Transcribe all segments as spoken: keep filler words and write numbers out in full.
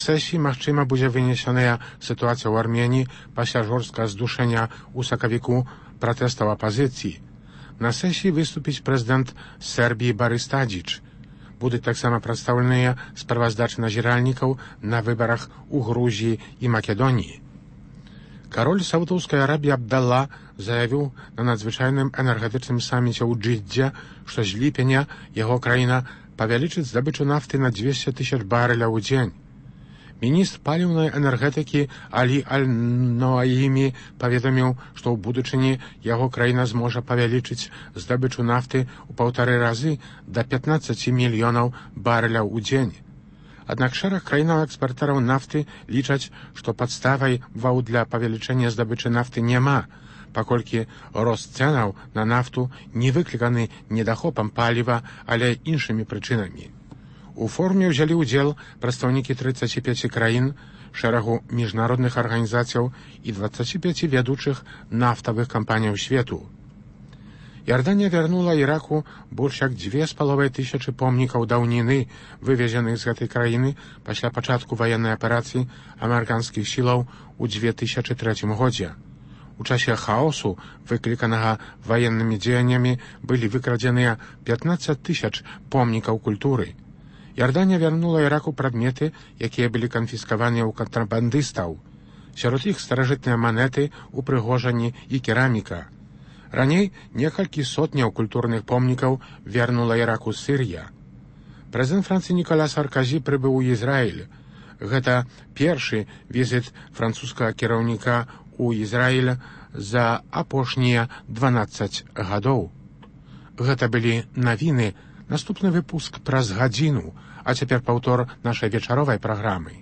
Сесії, магчыма, будзе вынесеная сітуацыя ў Арменіі пасля жорсткага здушэння ў сакавіку пратэстаў апазіцыі. На сесіі выступіць прэзідэнт Сербіі Барыс Тадзіч. Будуць таксама прадстаўленыя справаздачы назіральнікаў на выбарах у Грузіі і Македоніі. Кароль Саудаўскай Арабіі Абдалла заявіў на надзвычайным энергетычным саміце ў Джидзе, што з ліпеня яго краіна павялічыць здабычу нафты на двести тысяч барэляў у дзень. Міністр паліўнай энергетыкі Алі Аль-Ноаімі паведаміў, што ў будучыні яго краіна зможа павялічыць здабычу нафты ў паўтары разы да пятнадцати мільёнаў барэляў у дзень. Аднак шэраг краінаў-экспартараў нафты лічаць, што падставай ваў для павелічэння здабычы нафты няма, паколькі рост цэнаў на нафту не выкліканы недахопам паліва, але іншымі прычынамі. У форуме ўзялі ўдзел прадстаўнікі трыццаці пяці краін, шэрагу міжнародных арганізацыяў і дваццаці пяці вядучых нафтавых кампаніяў свету. Іорданія вярнула Іраку больш як дзве з паловай тысячы помнікаў даўніны, вывезеных з гэтай краіны пасля пачатку ваеннай аперацыі амерыканскіх сілаў у две тысячы трэцім годзе. У часе хаосу, выкліканага ваеннымі дзеяннямі, былі выкрадзеныя пятнадцаць тысяч помнікаў культуры. Іорданія вярнула Іраку прадметы, якія былі канфіскаваныя ў кантрабандыстаў. Сярод іх старажытныя манеты, упрыгожанні і кераміка. Раней некалькі сотняў культурных помнікаў вярнула Іраку Сірія. Прэзідэнт Францыі Ніколя Саркозі прыбыў у Ізраіль. Гэта першы візіт французскага кіраўніка ў Ізраіль за апошнія дванаццаць гадоў. Гэта былі навіны. Наступны выпуск праз гадзіну, а цяпер паўтор нашай вечаровай праграмы.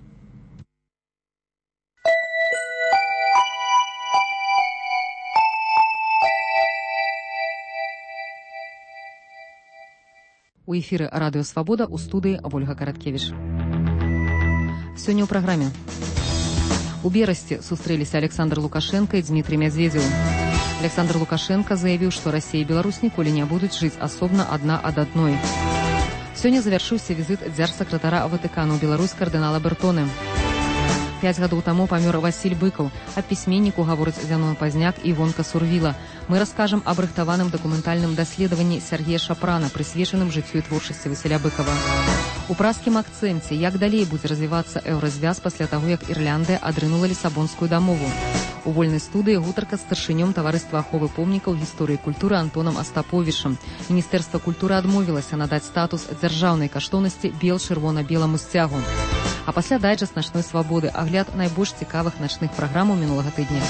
У эфіры радыё Свабода, у студыі Ольга Караткевіч. Сёння ў праграме. У Берасці сустрэліся Александр Лукашенко і Дмітрий Медведзеў. Александр Лукашенко заявіў, што Расія і Беларусь ніколі не будуць жыць асобна адна ад адной. Сёння завяршыўся візіт дзяржсакратара Ватыкану ў Беларусь кардынала Бертоны. Пяць гадоў таму памёр Васіль Быкаў, аб пісьменніку гаворыць Зянон Пазняк і Івонка Сурвіла. Мы раскажам аб рыхтаваным дакументальным даследаванні Сергея Шапрана, прысвечаным жыццю і творчасці Васіля Быкава. У празкім акцэнце, як далей будзе развівацца еўразвяз пасля таго, як Ірландыя адрынула Лісабонскую дамову. У вольнай студыі гутарка з старшынём таварыства аховы помнікаў гісторыі культуры Антонам Астаповічам. Міністэрства культуры адмовілася надаць статус дзяржаўнай каштоўнасці бел-чырвона-беламу сцягу. А пасля дайджэст начной свабоды, агляд найбольш цікавых начных праграмаў мінулага тыдня.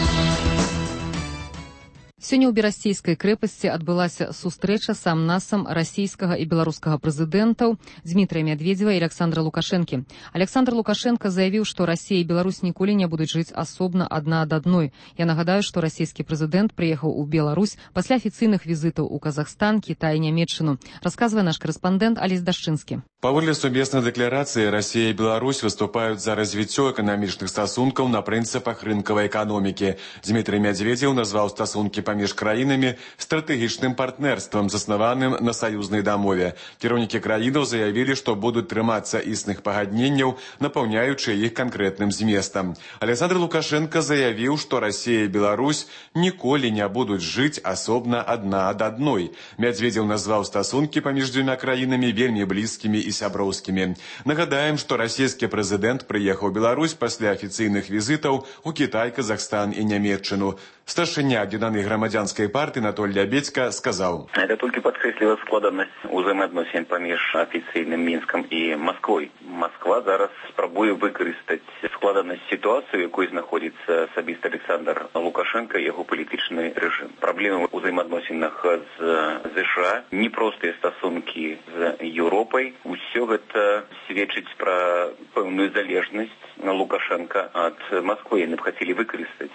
Сёння ў Берасцейскай крэпасці адбылася сустрэча з амнасам расійскага і беларускага прэзідэнтаў Дмітрия Медведзева і Александра Лукашэнкі. Александр Лукашенко заявіў, што Расія і Беларусь ніколі не будуць жыць асобна адна ад адной. Я нагадаю, што расійскі прэзідэнт прыехаў у Беларусь пасля афіцыйных візітаў у Казахстан, Кітай і Нямецчыну. Расказвае наш карэспандэнт Алесь Дашчынскі. Паводле сумесной декларации, Россия и Беларусь выступают за развитие экономичных стосунков на принципах рынковой экономики. Дмитрий Медведев назвал стосунки поміж краинами стратегичным партнерством, заснованным на союзной домове. Кіраўнікі краинов заявили, что будут трымацца існых пагадненняў, напаўняючы их конкретным зместом. Александр Лукашенко заявил, что Россия и Беларусь николи не будут жить особно одна ад одной. Медведев назвал стосунки поміж двумя краинами вельмі близкими и сяброўскімі. Нагадаем, што расійскі прэзідэнт прыехаў у Беларусь пасля афіцыйных візітаў у Кітай, Казахстан і Нямецчыну. Старшыня аб'яднанай грамадзянскай партыі Анатоль Лябедзька сказаў: Это толькі падкрэсліла складанасць узаемаадносін паміж афіцыйным Мінскам і Масквой. Москва зараз спрабуе выкарыстаць складанасць сітуацыі, якой знаходзіцца асабіста Александр Лукашенко і яго палітычны рэжым. Праблемы ў узаемаадносінах з ЗША, непростыя стасункі з Еўропай. Усё гэта сведчыць пра пэўную залежнасць Лукашенко ад Масквы. Яны б хацелі выкарыстаць і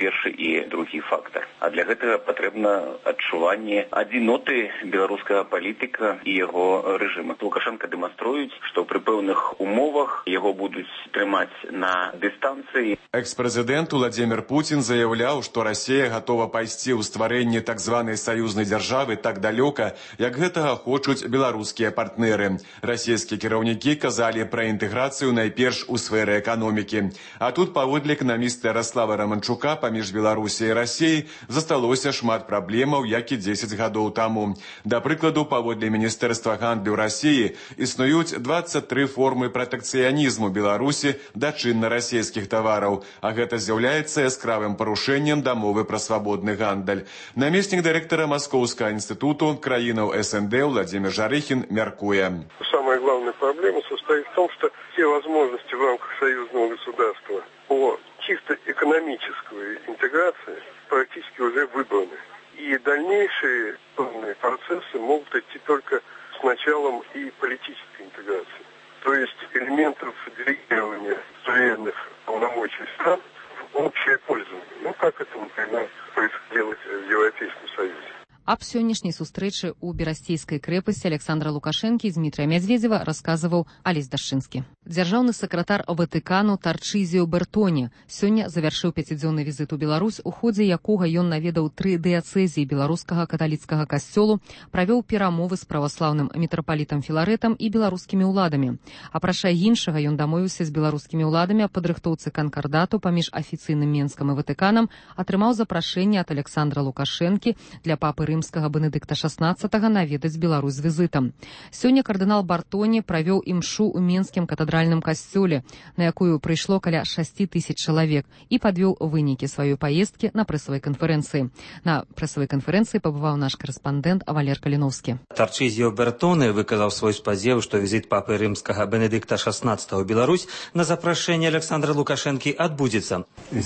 першы і другі фактор. А для гэтага патрэбна адчуванне адзіноты беларускага палітыка і яго рэжыма. Лукашенко дэманструюць, што пры пэўных умовах яго будуць трымаць на дыстанцыі. Экс-прэзідэнт Владзімір Пуцін заяўляў, што Расія гатова пайсці ў стварэнне так званай саюзнай дзяржавы так далёка, як гэтага хочуць беларускія партнеры. Расійскія кіраўнікі казалі пра інтэграцыю найперш у сферы эканомікі. А тут, паводле эканаміста Ярослава Романчука, паміж Беларусі і Расіяй засталося шмат праблемаў, як і дзесяць гадоў таму. Да прыкладу, паводле Міністэрства гандлю Расіі існуюць дваццаць тры формы пратэкцыянізму Беларусі да чынна-расійскіх тавараў, а гэта з'яўляецца яскравым парушэннем дамовы пра свабодны гандаль. Намеснік дырэктара Маскоўскага інстытуту краінаў эс эн дэ Владимир Жарыхін мяркуе. Самая главная проблема состоит в том, что все возможности в рамках союзного государства по чисто экономической интеграции практически уже выбраны. И дальнейшие процессы могут идти только с началом и политической интеграции. То есть элементов делегирования суверенных полномочий стран в общее пользование. Ну, как это, например, происходило в Европейском Союзе. Аб сённяшняй сустрэчы ў берасцейскай крэпасці Александра Лукашэнкі і Дмітрыя Мядзведзева расказваў Алесь Дашчынскі. Дзяржаўны сакратар Ватыкану Тарчызіо Бертоне сёння завяршыў пяцідзённы візіт у Беларусь, у ходзе якога ён наведаў тры дыяцэзіі беларускага каталіцкага касцёлу, правёў перамовы з праваслаўным мітрапалітам Філарэтам і беларускімі ўладамі. Апрача іншага, ён дамовіўся з беларускімі ўладамі аб падрыхтоўцы канкардату паміж афіцыйным Менскам і Ватыканам, атрымаў запрашэнне ад Александра Лукашэнкі для папы рымскага Бенедыкта шаснаццатага наведаць Беларусь з візітам. Сёння кардынал Бартоне правёў імшу ў Менскім катедральным касцёле, на якую прыйшло каля шасці тысяч чалавек, і падвёў вынікі сваёй паездкі на прэсавай канферэнцыі. На прэсавай канферэнцыі пабываў наш карэспандэнт Валер Каліновскі. Тарчызіо Бертоне выказаў свой спадзеў, што візіт папы рымскага Бенедыкта шаснаццатага ў Беларусь на запрашэнне Александра Лукашэнкі адбудзецца.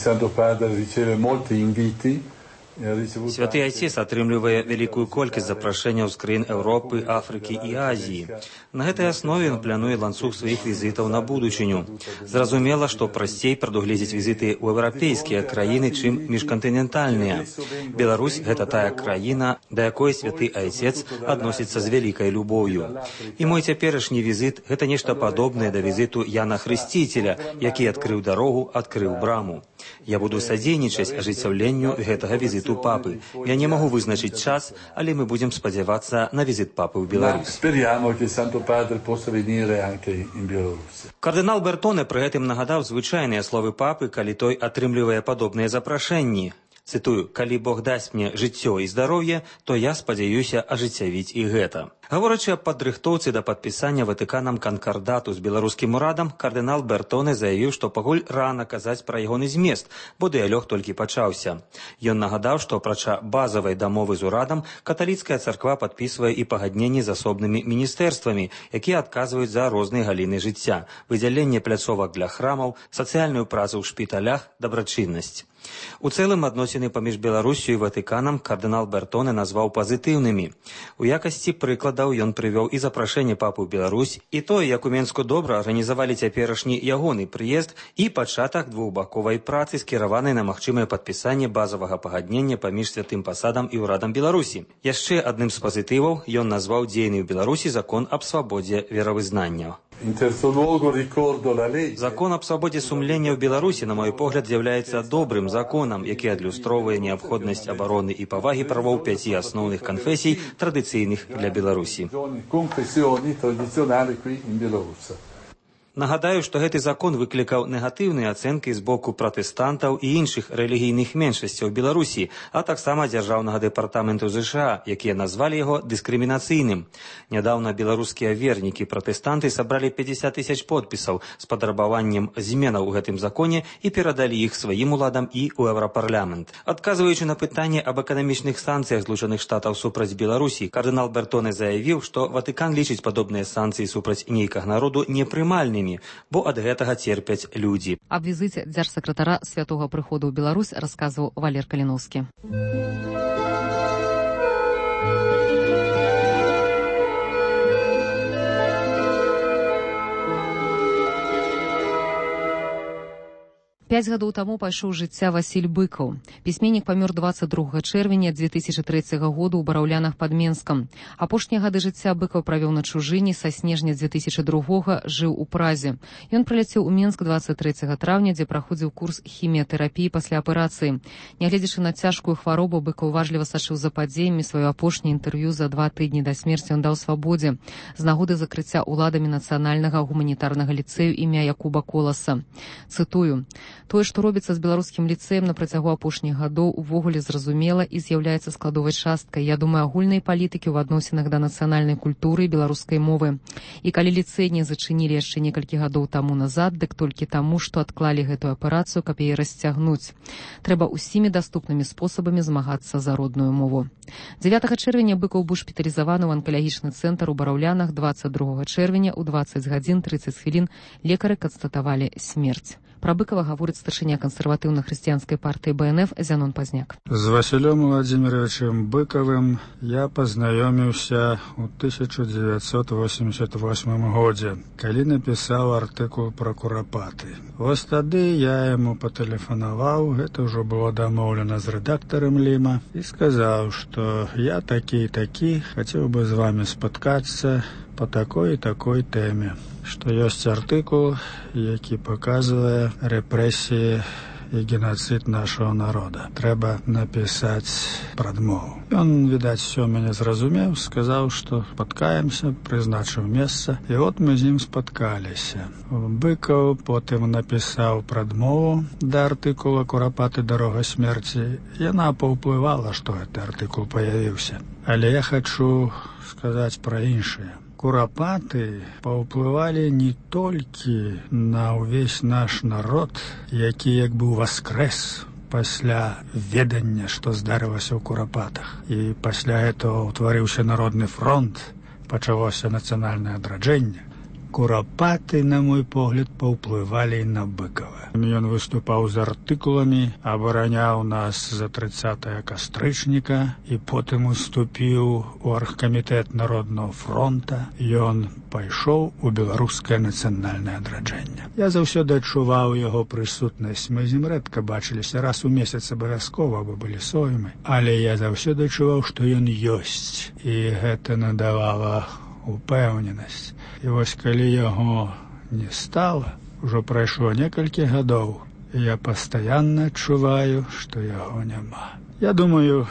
Святы Айцец атрымлівае вялікую колькасць запрашэнняў з краін Еўропы, Афрыкі і Азіі. На гэтай аснове ён плануе ланцуг сваіх візітаў на будучыню. Зразумела, што прасцей прадугледзець візіты ў еўрапейскія краіны, чым міжкантынентальныя. Беларусь – гэта тая краіна, да якой святы Айцец адносіцца з вялікай любоўю. І мой цяперашні візіт – гэта нешта падобнае да візіту Яна Хрысціцеля, які адкрыў дарогу, адкрыў браму. Я буду садзейнічаць ажыццяўленню гэтага візіту папы. Я не могу вызначыць час, але мы будем спадзявацца на візіт папы ў Беларусь. Кардынал Бертоне пры гэтым нагадаў звычайныя словы папы, калі той атрымлівае падобныя запрашэнні. Цытую: «Калі Бог дасць мне жыццё і здароўе, то я спадзяюся ажыццявіць і гэта». Гаворачы аб падрыхтоўцы да падпісання Ватыканам канкардату з беларускім урадам, кардынал Бертоне заявіў, што пакуль рана казаць пра ягоны змест, бо дыялог толькі пачаўся. Ён нагадаў, што апрача базавай дамовы з урадам, каталіцкая царква падпісвае і пагадненні з асобнымі міністэрствамі, якія адказваюць за розныя галіны жыцця: выдзяленне пляцовак для храмаў, сацыяльную працу ў шпіталях, дабрачыннасць. У цэлым адносіны паміж Беларусю і Ватыканам кардынал Бертоне назваў пазітыўнымі. У якасці прыкладаў ён прывёў і запрашэнне папы ў Беларусь, і тое, як у Менску добра арганізавалі цяперашні ягоны прыезд і пачатак двухбаковай працы, скіраванай на магчымае падпісанне базавага пагаднення паміж святым пасадам і ўрадам Беларусі. Яшчэ адным з пазітываў ён назваў дзейны ў Беларусі закон аб свабодзе веравызнання. Закон аб свабодзе сумлення ў Беларусі, на мой погляд, з'яўляецца добрым законам, які адлюстроўвае неабходнасць абароны і павагі правоў пяці асноўных канфесій, традыцыйных для Беларусі. Нагадаю, што гэты закон выклікаў негатыўныя ацэнкі з боку пратэстантаў і іншых рэлігійных меншасцяў Беларусі, а таксама дзяржаўнага дэпартаменту ЗША, якія назвалі яго дыскрымінацыйным. Нядаўна беларускія вернікі пратэстанты сабралі пяцьдзясят тысяч подпісаў з патрабаваннем зменаў у гэтым законе і перадалі іх сваім уладам і ў Еўрапарламент. Адказваючы на пытанне аб эканамічных санкцыях Злучаных Штатаў супраць Беларусі, кардынал Бертоне заявіў, што Ватыкан лічыць падобныя санкцыі супраць нейкага народу непрымальнымі, бо ад гэтага церпяць людзі. Аб візіце дзяржсакратара святога прыходу ў Беларусь расказваў Валер Каліновскі. Пяць гадоў таму пайшоў з жыцця Васіль Быкаў. Пісьменнік памёр дваццаць другога чэрвеня дзве тысячы трэцяга году ў Бараўлянах пад Менскам. Апошнія гады жыцця Быкаў правёў на чужыне, са снежня дзве тысячы другога жыў у Празе. Ён прыляцеў у Менск дваццаць трэцяга траўня, дзе праходзіў курс хіміятэрапіі пасля аперацыі. Нягледзячы на цяжкую хваробу, Быкаў важліва сачыў за падзеямі. Сваё апошняе інтэрв'ю за два тыдні да смерці ён даў Свабодзе з нагоды закрыцця ўладамі нацыянальнага гуманітарнага ліцэю імя Якуба Коласа. Цытую: «Тое, што робіцца з беларускім ліцэем на працягу апошніх гадоў, увогуле зразумела і з'яўляецца складовай часткай, я думаю, агульнай палітыкі ў адносінах да нацыянальнай культуры і беларускай мовы. І калі ліцэй не зачынілі яшчэ некалькі гадоў таму назад, дык толькі таму, што адклалі гэтую аперацыю, каб яе расцягнуць. Трэба ўсімі даступнымі спосабамі змагацца за родную мову». дзевятага чэрвеня Быкаў быў шпіталізаваны ў анкалагічны цэнтр у Бараўлянах. Дваццаць другога чэрвеня ў дваццаць гадзін трыццаць хвілін лекары канстатавалі смерць. Пра Быкава гаворыць старшыня кансерватыўна-хрысціянскай партыі Бэ Эн Эф Зянон Пазняк. З Васілём Владимировичем Быкавым я пазнаёміўся ў тысяча дзевяцьсот восемьдесят восьмым годзе, калі напісаў артыкул пра курапаты. Вось тады я яму патэлефанаваў, гэта ўжо было дамоўлена з рэдактарам Ліма, і сказаў, што я такі і такі, хацеў бы з вамі спаткацца по такой і такой тэме, што ёсць артыкул, які паказвае рэпрэсіі і геноцид нашего народа. Трэба напісаць прадмову. Ён, відаць, все мяне зразумеў, сказаў, што спаткаемся, прызначыў месца, і от мы з ім спаткаліся. Быкаў потым напісаў прадмову да артыкула «Курапаты. Дарога смерці». Яна паўплывала, што гэты артыкул паявіўся. Але я хачу сказаць пра іншае. Курапаты паўплывалі не толькі на ўвесь наш народ, які як бы воскрэс пасля ведання, што здарылася ў Курапатах. І пасля гэтага ўтварыўся народны фронт, пачалося нацыянальнае адраджэнне. Курапаты, на мой погляд, паўплывалі і на Быкава. Ён выступаў з артыкуламі, абараняў нас за трыццатае кастрычніка і потым уступіў у аргкамітэт Народнага фронта. Ён пайшоў у беларускае нацыянальнае адраджэнне. Я заўсёды адчуваў яго прысутнасць. Мы з ім рэдка бачыліся, раз у месяц абавязкова, бо былі соймы. Але я заўсёды адчуваў, што ён ёсць. І гэта надавала упэўненасць. І вось калі яго не стала, ужо прайшло некалькі гадоў, і я пастаянна адчуваю, што яго няма. Я думаю,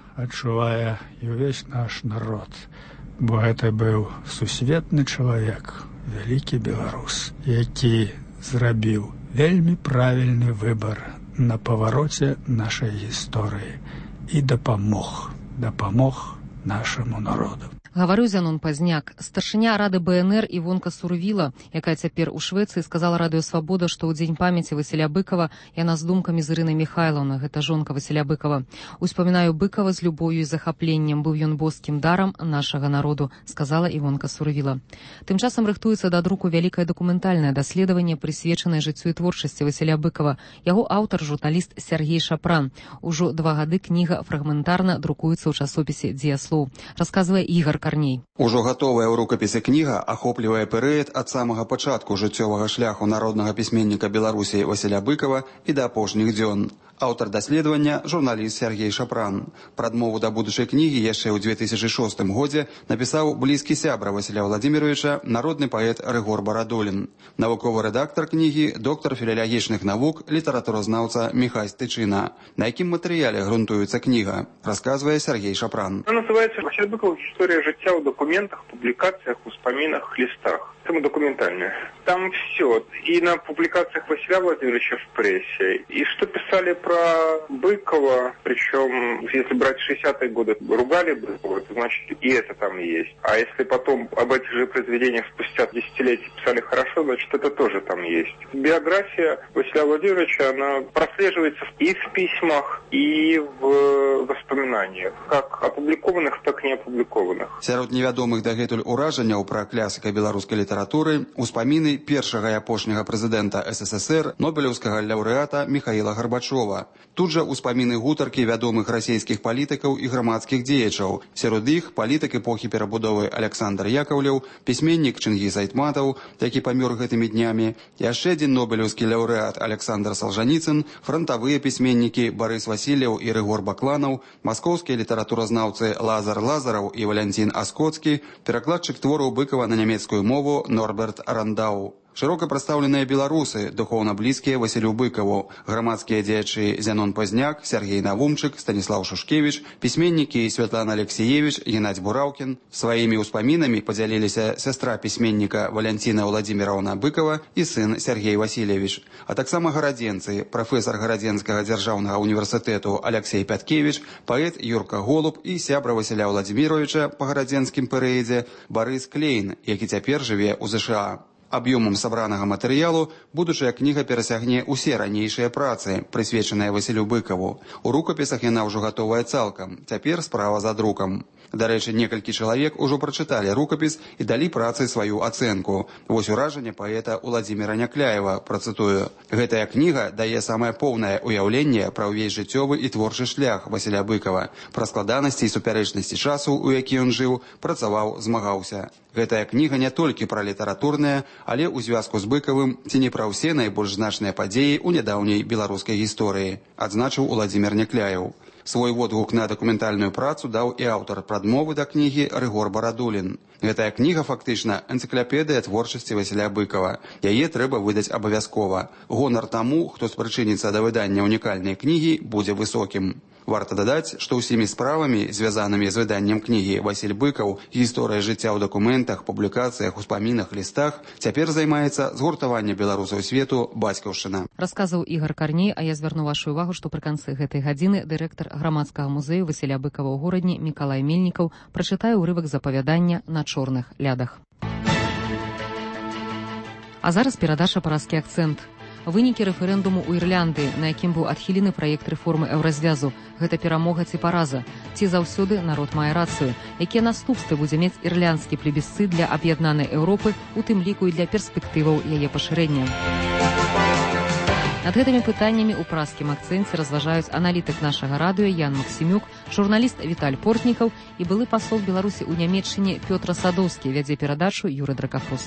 адчувае і ўвесь наш народ, бо гэта быў сусветны чалавек, вялікі беларус, які зрабіў вельмі правільны выбар на павароце нашай гісторыі і дапамог, дапамог нашаму народу. Гаварыў Зянон Пазняк. Старшыня Рады Бэ Эн Эр Івонка Сурвіла, якая цяпер у Швецыі, сказала Радыё Свабода, што ў дзень памяці Васіля Быкава яна з думкамі з Ірынай Міхайлаўнай, гэта жонка Васіля Быкава. Успамінаю Быкава з любоўю і захапленнем, быў ён боскім дарам нашага народу, сказала Івонка Сурвіла. Тым часам рыхтуецца да друку вялікае дакументальнае даследаванне, прысвечанае жыццю і творчасці Васіля Быкава. Яго аўтар журналіст Сергей Шапран. Ужо два гады кніга фрагментарна друкуецца ў часопісе «Дзеяслоў», расказвае Ігар Карней. Ужо гатовая ў рукапісе кніга ахоплівае перыяд ад самага пачатку жыццёвага шляху народнага пісьменніка Беларусі Васіля Быкава і да апошніх дзён. Аўтар даследавання – журналіст Сергей Шапран. Прадмову да будучай кнігі яшчэ ў дзве тысячы шостым годзе напісаў блізкі сябра Васіля Владимировича, народны паэт Рыгор Барадолін. Навуковы рэдактар кнігі – доктар філалагічных навук, літаратуразнаўца Міхась Тычына. На якім матэрыяле грунтуецца кніга, расказвае Сергей Шапран. Она называется «Василь Быков. История життя в документах, публикациях, воспоминах, листах». Это документальное. Там все. И на публикациях Василия Владимировича в прессе. И что писали про Быкова, причем, если брать шестидесятые годы, ругали Быкова, то значит и это там есть. А если потом об этих же произведениях спустя десятилетия писали хорошо, значит это тоже там есть. Биография Василия Владимировича, она прослеживается и в письмах, и в воспоминаниях. Как опубликованных, так и не опубликованных. Сярод невядомых дагэтуль уражанняў пра класіка беларускай літаратуры успаміны першага і апошняга прэзідэнта эс эс эс эр, нобелеўскага лаўрэата Міхаіла Гарбачова. Тут жа успаміны гутаркі вядомых расійскіх палітыкаў і грамадскіх дзеячаў. Сярод іх палітык эпохі перабудовы Александр Яковлеў, пісьменнік Чынгіз Айтматаў, які памёр гэтымі днямі, яшчэ адзін нобелеўскі лаўрэат Александр Солженіцын, фронтавыя пісьменнікі Барыс Васильев і Рыгор Бакланаў, маскоўскія літаратуразнаўцы Лазар Лазараў і Валянцін Аскоцкі, перакладчык твораў Быкова на нямецкую мову Норберт Рандау. Шырока прадстаўленыя беларусы, духоўна блізкія Васілю Быкаву, грамадскія дзеячы Зянон Пазняк, Сергей Навумчык, Станіслаў Шушкевіч, пісьменнікі Святлана Алексеевич, Геннадзь Бураўкін. Сваімі ўспамінамі падзяліліся сястра пісьменніка Валянціна Владзіміраўна Быкова і сын Сергей Васильевич, а таксама гарадзенцы, прафесар Гарадзенскага дзяржаўнага універсітэту Алексей Пяткевич, паэт Юрка Голуб і сябра Васіля Владзіміровича па гарадзенскім перыядзе Барыс Клейн, які цяпер жыве ў ЗША. Аб'ёмам сабранага матэрыялу будучая кніга перасягне ўсе ранейшыя працы, прысвечаныя Васілю Быкаву. У рукапісах яна ўжо гатовая цалкам, цяпер справа за друкам. Дарэчы, некалькі чалавек ужо прачыталі рукапіс і далі працы сваю ацэнку. Вось уражанне паэта Уладзіміра Някляева, працытую. Гэтая кніга дае самае поўнае ўяўленне пра ўвесь жыццёвы і творчы шлях Васіля Быкава, пра складанасці і супярэчнасці часу, у які ён жыў, працаваў, змагаўся. Гэтая кніга не толькі пра літаратурныя, але ў звязку з Быкавым ці не пра ўсе найбольш значныя падзеі ў нядаўняй беларускай гісторыі, адзначыў Уладзімір Някляеў. Свой водгук на дакументальную працу даў і аўтар прадмовы да кнігі Рыгор Барадулін. Гэтая кніга фактычна энцыклапедыя творчасці Васіля Быкава. Яе трэба выдаць абавязкова. Гонар таму, хто спрычыніцца да выдання унікальнай кнігі, будзе высокім. Варта дадаць, што ўсімі справамі, звязанымі з выданнем кнігі Васіль Быкаў, гісторыя жыцця ў дакументах, публікацыях, успамінах, лістах, цяпер займаецца згуртаванне беларусаў свету бацькаўшчына. Расказаў Ігор Карней, а я звярну вашу увагу, што пры канцы гэтай гадзіны дырэктар грамадскага музею Васіля Быкава ў горадні Мікалай Мельнікаў прачытае ўрывак з апавядання «На чорных лядах». А зараз перадача «Параскі акцэнт». Вынікі рэферэндуму ў Ірландыі, на якім быў адхілены праект рэформы еўразвязу. Гэта перамога ці параза? Ці заўсёды народ мае рацыю? Якія наступствы будзе мець ірландскі плебісцыт для аб'яднанай Еўропы, у тым ліку і для перспектываў яе пашырэння? Над гэтымі пытаннямі ў параскім акцэнце разважаюць аналітык нашага радыё Ян Максімюк, журналіст Віталь Портнікаў і былы пасол Беларусі ў Нямецчыне Пётр Садоўскі, вядзе перадачу Юры Дракафрост.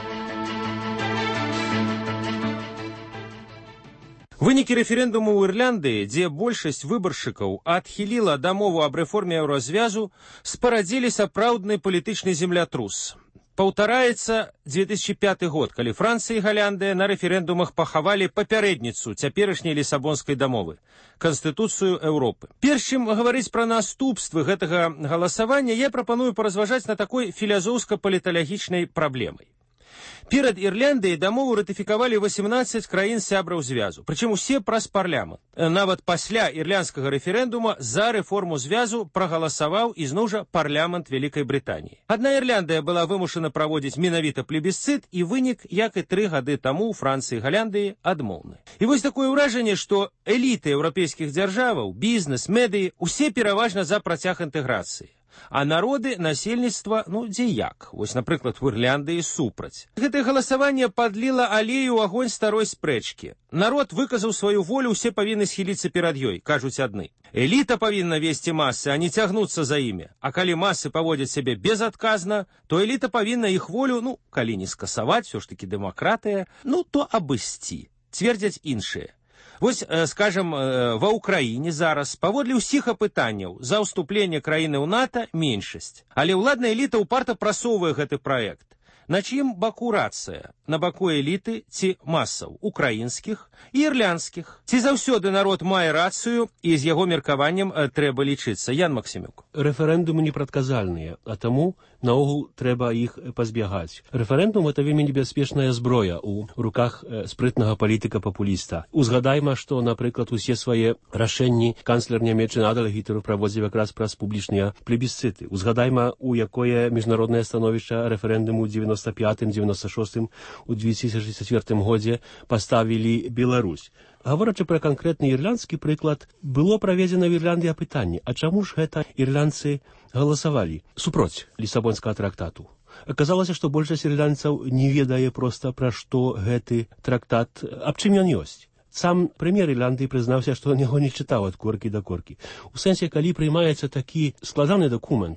Вынікі рэферэндуму ў Ірландыі, дзе большасць выбаршчыкаў адхіліла дамову аб рэформе еўразвязу, спарадзілі сапраўдны палітычны землятрус. Паўтараецца две тысячи пяты год, калі Францыя і Галляндыя на рэферэндумах пахавалі папярэдніцу цяперашняй лісабонскай дамовы – Канстытуцыю Еўропы. Перш чым гаварыць пра наступствы гэтага галасавання, я прапаную паразважаць на такой філазофска-паліталагічнай праблемай. Перад Ірландыяй дамову ратыфікавалі восемнадцаць краін сябраў звязу, прычым усе праз парламент. Нават пасля ірландскага рэферэндума за рэформу звязу прагаласаваў ізноў жа парламент Вялікай Брытаніі. Адна Ірландыя была вымушана праводзіць менавіта плебісцыт, і вынік, як і тры гады таму ў Францыі і Галляндыі, адмоўны. І вось такое ўражанне, што эліты еўрапейскіх дзяржаваў, бізнес, медыі усе пераважна за працяг інтэграцыі. А народы, насельніцтва, ну, дзе як? Вось, напрыклад, у Ірландыі супраць. Гэтае галасаванне падліла алею ў агонь старой спрэчкі. Народ выказаў сваю волю, усе павінны схіліцца перад ёй, кажуць адны. Эліта павінна весці масы, а не цягнуцца за імі. А калі масы паводзяць сябе безадказна, то эліта павінна іх волю, ну, калі не скасаваць, усё ж такі дэмакратыя, ну, то абысці, цвердзяць іншыя. Вось, скажам, ва Ўкраіне зараз паводле ўсіх апытанняў за ўступленне краіны ў НАТО меншасць. Але ўладная эліта ўпарта прасоўвае гэты праект. На чыім баку рацыя? На баку эліты ці масаў украінскіх і ірландскіх? Ці заўсёды народ мае рацыю і з яго меркаваннем трэба лічыцца? Ян Максімюк. Рэферэндумы непрадказальныя, а таму наогул трэба іх пазбягаць. Рэферэндум – это вельмі небяспечная зброя ў руках спрытнага палітыка-папуліста. Узгадайма, што, напрыклад, усе свае рашэнні канцлер Нямецчыны Адольф Гітлер праводзіў якраз праз публічныя плебісцыты. Узгадайма, у якое міжнароднае становішча рэферэндуму ў дзевяноста пятым дзевяноста шостым у две тысячи четвёртым годзе паставілі Беларусь. Гаворачы пра канкрэтны ірландскі прыклад, было праведзена ў Ірландыі апытанне, а чаму ж гэта ірландцы галасавалі супроць лісабонскага трактату? Аказалася, што большасць ірландцаў не ведае проста пра што гэты трактат, аб чым ён ёсць. Сам прэм'ер Ірландыі прызнаўся, што ён яго не чытаў ад коркі да коркі. У сэнсе, калі прыймаецца такі складаны дакумент,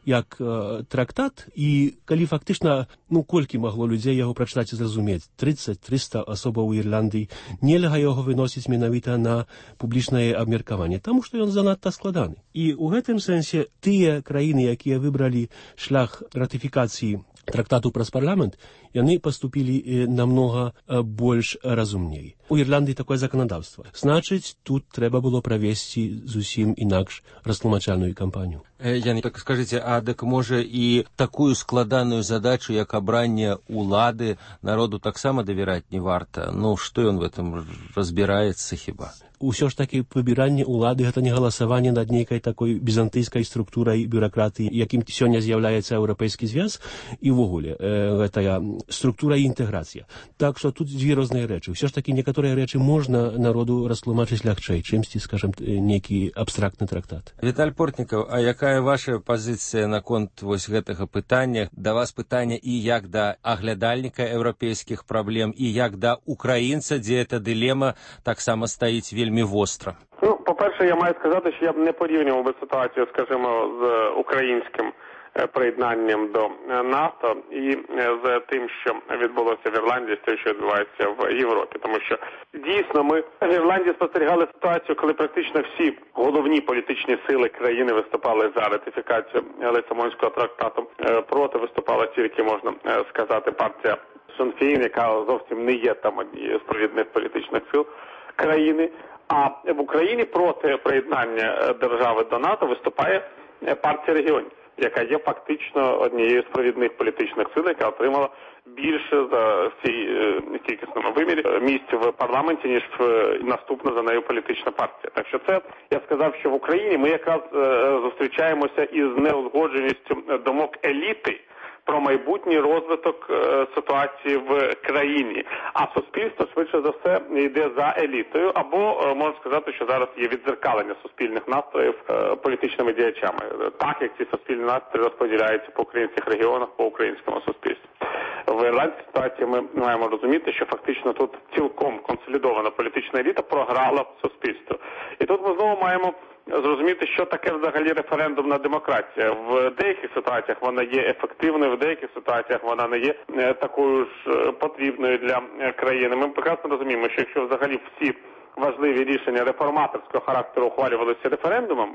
як э, трактат, і калі фактычна, ну, колькі магло людзей яго прачытаць і зразумець, тридцать триста асобаў у Ірландыі, нельга яго выносіць менавіта на публічнае абмеркаванне, таму што ён занадта складаны. І ў гэтым сэнсе тыя краіны, якія выбралі шлях ратыфікацыі трактату праз парламент, яны паступілі намнога больш разумней. У Ірландыі такое заканадаўства. Значыць, тут трэба было правесці зусім інакш растлумачальную кампанію. Ян, так скажыце, а дык можа і такую складаную задачу, як абранне улады, народу таксама давяраць не варта? Ну, што ён в этом разбіраецца хіба? Усё ж такі выбіранне улады гэта не галасаванне над нейкай такой візантыйскай структурай бюракратыі, якім сёння з'яўляецца Еўрапейскі звяз, і ўвогуле э, гэтая структура і інтэграцыя. Так што тут дзве розныя рэчы. Усё ж такі некаторыя рэчы можна народу растлумачыць лягчэй, чымсьці, скажам, нейкі абстрактны трактат. Віталь Портнікаў, а якая ваша пазіцыя наконт вось гэтага пытання? Да вас пытанне і як да аглядальніка еўрапейскіх праблем, і як да украінца, дзе эта дылема таксама стаіць вельмі востро. Ну, по-перше, я маю сказати, що я б не порівнював би ситуацію, скажімо, з українським приєднанням до НАТО і з тим, що відбулося в Ірландії, з тим, що відбувається в Європі. Тому що, дійсно, ми в Ірландії спостерігали ситуацію, коли практично всі головні політичні сили країни виступали за ратифікацію Лісабонського трактату. Проти виступала тільки, можна сказати, партія Сinn Féin, яка зовсім не є там однією з провідних політичних сил країни. А в Україні проти приєднання держави до НАТО виступає партія регіонів, яка є фактично однією з провідних політичних сил, яка отримала більше за всі кількісному вимірі місць в парламенті, ніж наступна за нею політична партія. Так що це, я сказав, що в Україні ми якраз зустрічаємося із неузгодженістю думок еліти про майбутній розвиток е, ситуації в країні. А суспільство, швидше за все, йде за елітою, або, е, можна сказати, що зараз є віддзеркалення суспільних настроїв е, політичними діячами. Так, як ці суспільні настрої розподіляються по українських регіонах, по українському суспільству. В ірландській ситуації ми маємо розуміти, що фактично тут цілком консолідована політична еліта програла суспільство. І тут ми знову маємо зрозуміти, що таке взагалі референдумна демократія. В деяких ситуаціях вона є ефективною, в деяких ситуаціях вона не є такою ж потрібною для країни. Ми прекрасно розуміємо, що якщо взагалі всі важливі рішення реформаторського характеру ухвалювалися референдумом,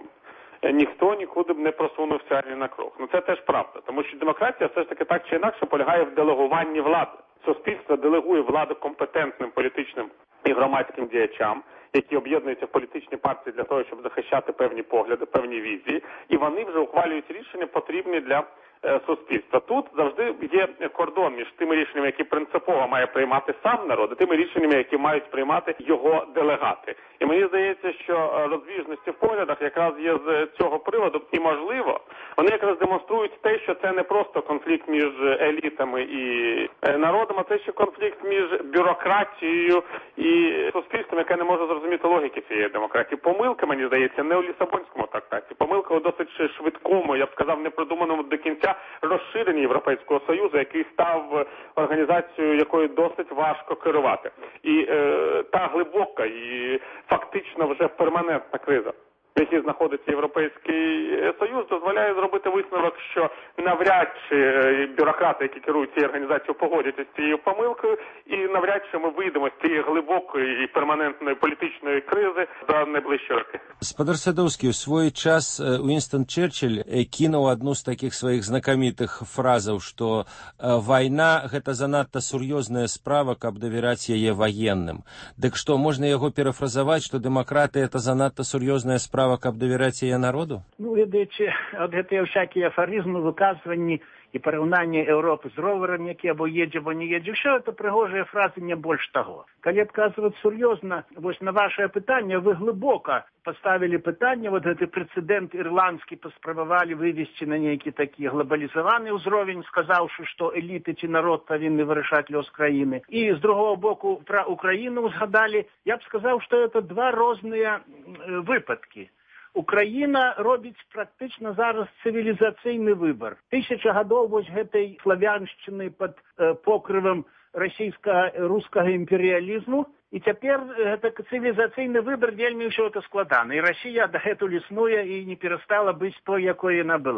ніхто нікуди б не просунувся ні на крок. Ну це теж правда, тому що демократія все ж таки так чи інакше полягає в делегуванні влади. Суспільство делегує владу компетентним політичним і громадським діячам, які об'єднуються в політичні партії для того, щоб захищати певні погляди, певні візії, і вони вже ухвалюють рішення, потрібні для е, суспільства. Тут завжди є кордон між тими рішеннями, які принципово має приймати сам народ, і тими рішеннями, які мають приймати його делегати. І мені здається, що розбіжності в поглядах якраз є з цього приводу, і можливо, вони якраз демонструють те, що це не просто конфлікт між елітами і народом, а це ще конфлікт між бюрократією і суспільством, яке не може зрозуміти логіки цієї демократії. Помилка, мені здається, не у Лісабонському трактаті. Помилка у досить швидкому, я б сказав, непродуманому до кінця розширенні Європейського Союзу, який став організацією, якою досить важко керувати. І е, та глибока і фактично вже перманентна криза, в якій знаходиться Європейський Союз, дозволяє зробити висновок, що навряд чи бюрократи, які керують цією організацією, погодяться з цією помилкою, і навряд чи ми вийдемо з цієї глибокої і перманентної політичної кризи за найближчі роки. Спадар Садовскі, у свой час Уинстон Черчилль кинуў одну з таких своих знакамітых фразаў, што вайна – гэта занадта сур'ёзная справа, каб давяраць яе ваенным. Дык што, можна яго перафразаваць, што дэмакратыя – это занадта сур'ёзная справа, каб давяраць яе народу? Ну, ведаеце, от гэтыя всякие афаризмы, выказванні і параўнанне Европы з роварам, які або едзе, або не едзе, все это прыгожыя фразы, не больш таго. Калі адказваць сур'ёзна, вось на вашее пытанне, вы глыбока поставили пытанне, вот гэты прэцэдэнт ірландскі паспрабавалі вывесці на нейкі такі глобалізаваны ўзровень, сказаўшы, што эліты ці народ павінны вырашаць лёс краіны. І з другого боку пра Украіну узгадалі, я б сказаў, што это два розныя выпадкі. Украіна робіць практычна зараз цывілізацыйны выбар. Тысяча гадоў вось гэтай славяншчыны пад э, покрывам расійска-рускага імперыялізму, і цяпер гэта цывілізацыйны выбар вельмі ўсё это складана. І Расія дагэтуль існуе і не перастала быць той, якой яна была.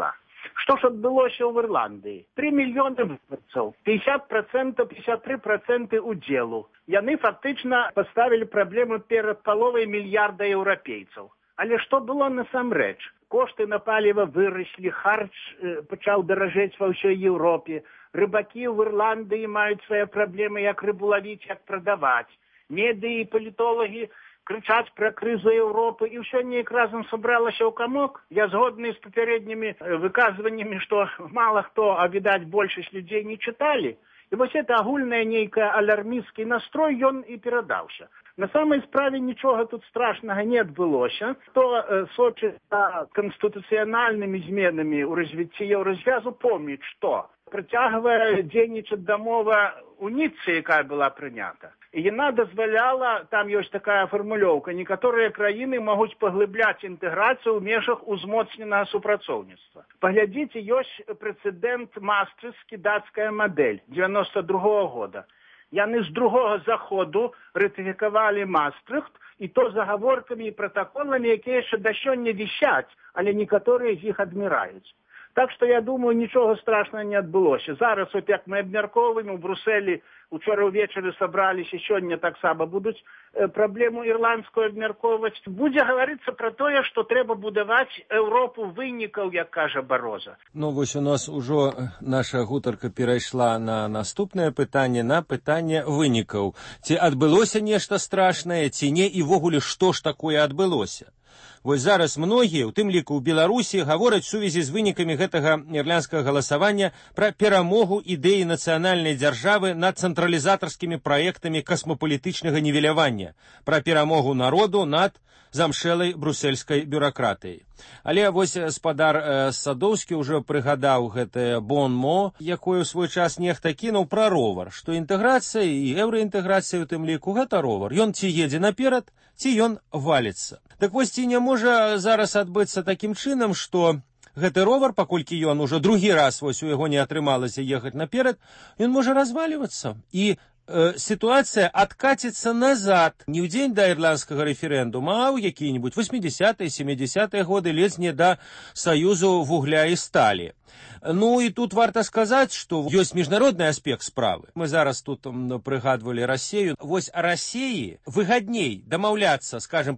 Што ж адбылося ў Ірландыі? тры мільёны выбарцаў, пятьдесят процентов, пятьдесят три процента удзелу. Яны фактычна паставілі праблему перад паловай мільярда еўрапейцаў. Але што было насамрэч? Кошты на паліва выраслі, харч э, пачаў даражэць ва ўсёй Еўропе. Рыбакі ў Ірландыі маюць свае праблемы, як рыбу лавіць, як прадаваць. Медыі і палітолагі крычаць пра крызу Еўропы, і ўсё неяк разам сабралася ў камок. Я згодны з папярэднімі выказваннямі, што мала хто, а відаць, большасць людзей не чыталі. І вось это агульная нейкая алярмісцкі настрой, ён і перадаўся. На самай справе нічога тут страшнага не адбылося. Хто э, сочыць за канстытуцыянальнымі зменамі ў развіцці еўразвязу, помніць, што працягвае дзейнічаць дамова у Ніццы, якая была прынята. І яна дазваляла, там ёсць такая фармулёўка, некаторыя краіны могуць паглыбляць інтэграцыю ў межах узмоцненага супрацоўніцтва. Паглядзіце, ёсць прэцэдэнт Маастрыхтскі, дацкая мадэль девяносто другого года. Яны з другога заходу ратыфікавалі Маастрыхт, і то загаворкамі і пратаколамі, якія яшчэ да сёння вісяць, але некаторыя з іх адміраюць. Так што, я думаю, нічога страшнага не адбылося. Зараз, от як мы абмяркоўваем у Брусэлі, учора ўвечары сабраліся, сёння таксама будуць э, праблему ірландскую абмяркоўваць. Будзе гаварыцца пра тое, што трэба будаваць Еўропу вынікаў, як кажа Бароза. Ну, вось у нас ужо наша гутарка перайшла на наступнае пытанне, на пытанне вынікаў. Ці адбылося нешта страшнае, ці не, і ввогуле, што ж такое адбылося? Вось зараз многія, у тым ліку ў Беларусі, гавораць у сувязі з вынікамі гэтага ірландскага галасавання пра перамогу ідэі нацыянальнай дзяржавы над цэнтралізатарскімі праектамі касмапалітычнага нівелявання, пра перамогу народу над замшэлай брусельскай бюракратыяй. Але вось спадар э, Садоўскі ўжо прыгадаў гэтае бонмо, якое ў свой час нехта кінуў пра ровар, што інтэграцыя і еўраінтэграцыя у тым ліку гэта ровар. Ён ці едзе наперад, ці ён валіцца. Так вось ці не можа зараз адбыцца такім чынам, што гэты ровар, паколькі ён ужо другі раз вось у яго не атрымалася ехаць наперад, ён можа развалівацца. І э, сітуацыя адкаціцца назад не ў дзень да ірландскага рэферэндума, а ў якія-небудзь восьмідзесятыя, сямідзесятыя годы, ледзь не да саюзу вугля і сталі. Ну і тут варта сказаць, што ёсць міжнародны аспект справы. Мы зараз тут прыгадвалі Расею. Вось Расеі выгадней дамаўляцца, скажем,